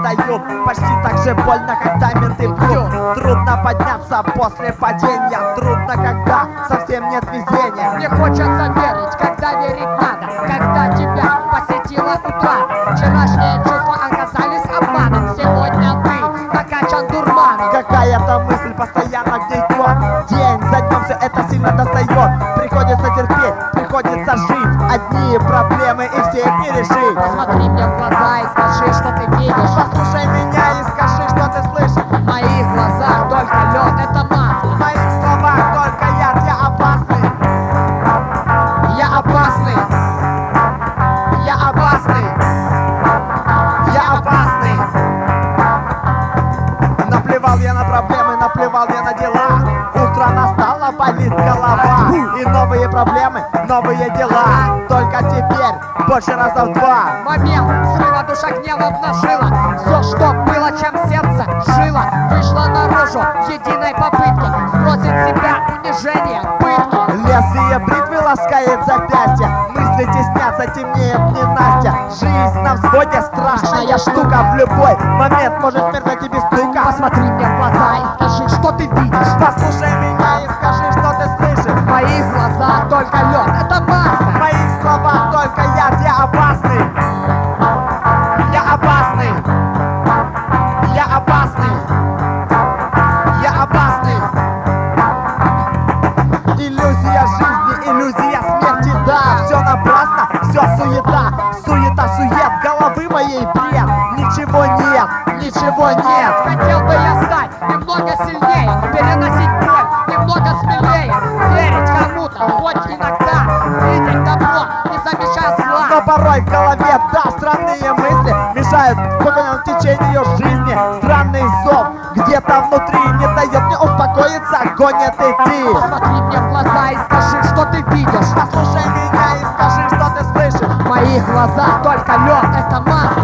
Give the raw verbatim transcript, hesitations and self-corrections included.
дают. Почти так же больно, когда менты бьют. Трудно подняться после падения, трудно, когда совсем нет везения. Мне хочется верить, когда верить надо, когда тебя посетила утрата. Вчерашние чувства оказались обманом, сегодня ты накачан дурманом. Какая-то мысль постоянно гнетет, день за днем все это сильно достает. Приходится терпеть, приходится жить, одни проблемы и все их не решить. Посмотри мне в глаза и скажи, что ты видишь. Послушай меня и скажи, что ты слышишь. В моих глазах только лед, это маска. В моих словах только яд, я опасный. Я опасный. Я опасный. Я опасный. Наплевал я на проблемы, наплевал я на дела. Утро настало, болит голова. И новые проблемы, новые дела. Только теперь больше раза в два. Момент взрыва душа гнева обнажила. Все, что было, чем сердце жило, вышло наружу в единой попытке сбросить с себя унижение, пытки. Лезвие бритвы ласкает запястье. Мысли теснятся, темнеет ненастья. Жизнь на взводе, страшная штука. В любой момент может смерть тебе стука. Посмотри мне в глаза и скажи, что ты видишь. Послушай меня и скажи, что ты слышишь. В моих глазах только лед, это маска. В моих словах только яд, я опасный. Я опасный. Я опасный. Я опасный. Иллюзия жизни, иллюзия смерти, да. Все напрасно, все суета. Суета, сует, головы моей бред. Ничего нет, ничего нет. Хотел бы я стать немного сильнее, переносить боль немного смелее, верить кому-то, хоть иногда, видеть добро, не замечая зла. Но порой в голове, да, странные мысли мешают спокойному течению жизни. Странный зов где-то внутри не дает мне успокоиться, гонит идти. Посмотри мне в глаза и скажи, что ты видишь. Послушай меня и скажи, что ты слышишь. В моих глазах только лед, это маска.